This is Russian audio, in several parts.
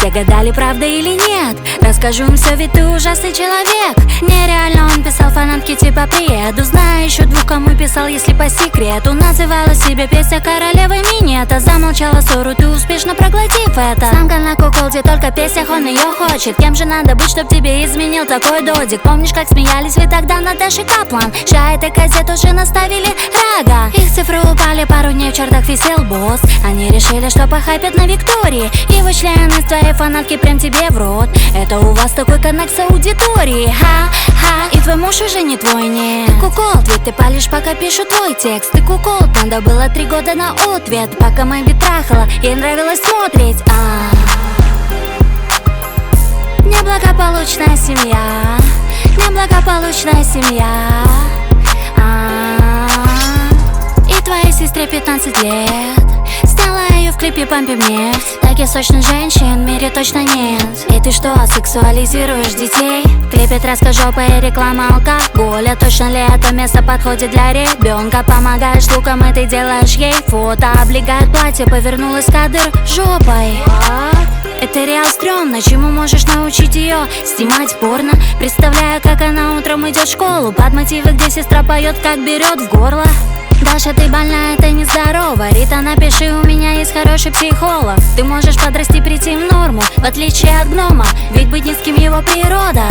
Все гадали, правда или нет. Расскажу им все, ведь ты ужасный человек. Нереально он писал фанатке типа «Приеду». Знаю еще двух, кому писал, если по секрету. Называла себя песня королевой минета. Замолчала ссору, ты успешно проглотив это. Самка на куколде, только в песнях он ее хочет. Кем же надо быть, чтоб тебе изменил такой додик? Помнишь, как смеялись вы тогда над Дашей Каплан? Ща этой газет уже наставили рага. Их цифры упали, пару дней в чертах висел босс. Они решили, что похайпят на Виктории. И вычлены из твоей фанатки прям тебе в рот. Это у вас такой коннект с аудиторией. Ха-ха, и твой муж уже не твой, нет. Ты куколд, ведь ты палишь, пока пишу твой текст. Ты куколд, надо было 3 года на ответ. Пока Мэйби трахала, ей нравилось смотреть. Неблагополучная семья, неблагополучная семья. И твоей сестре 15 лет. Сняла ее в клипе «Пампим нефть». Таких сочных женщин в мире точно нет. И ты что, сексуализируешь детей? В клипе тряска жопы и реклама алкоголя. Точно ли это место подходит для ребенка? Помогаешь луком, и ты делаешь ей фото. Облегает платье, повернулась кадр жопой. Это реал стрёмно, чему можешь научить ее? Снимать порно. Представляю, как она утром идет в школу под мотивы, где сестра поет, как берет в горло. Даша, ты больная, ты нездорова. Рита, напиши, у меня есть хороший психолог. Ты можешь подрасти, прийти в норму, в отличие от гнома, ведь быть низким его природа.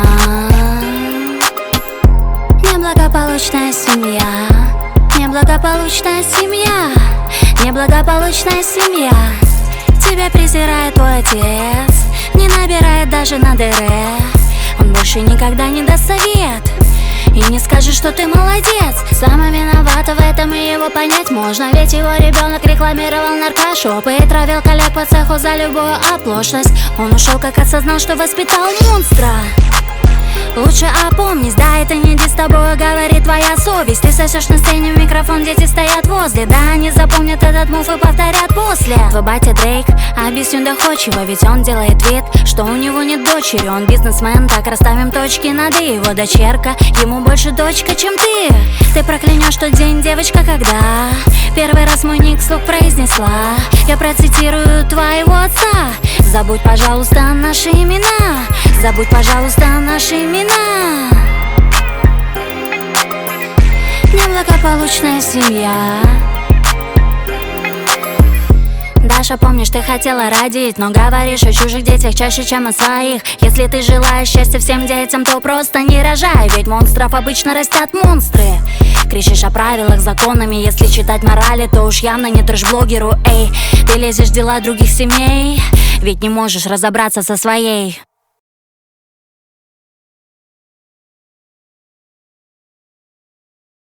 Неблагополучная семья, неблагополучная семья, неблагополучная семья. Тебя презирает твой отец, не набирает даже на ДР. Он больше никогда не даст совет и не скажет, что ты молодец. Сама виновата в этом, и его понять можно. Ведь его ребенок рекламировал наркошопы и травил коллег по цеху за любую оплошность. Он ушел, как осознал, что воспитал монстра. Лучше опомнись, да, это не с тобой говорит твоя совесть. Ты сосешь на сцене в микрофон, дети стоят возле. Да, они запомнят этот мув и повторят после. Твой батя Дрейк, объясню доходчиво, ведь он делает вид, что у него нет дочери. Он бизнесмен, так расставим точки над «и». Его дочерка, ему больше дочка, чем ты. Ты проклянешь тот день, девочка, когда первый раз мой ник вслух произнесла. Я процитирую твоего отца. Забудь, пожалуйста, наши имена. Забудь, пожалуйста, наши имена. Неблагополучная семья. Даша, помнишь, ты хотела родить, но говоришь о чужих детях чаще, чем о своих. Если ты желаешь счастья всем детям, то просто не рожай, ведь монстров обычно растят монстры. Кричишь о правилах, законами, если читать морали, то уж явно не трэш-блогеру, эй. Ты лезешь в дела других семей, ведь не можешь разобраться со своей.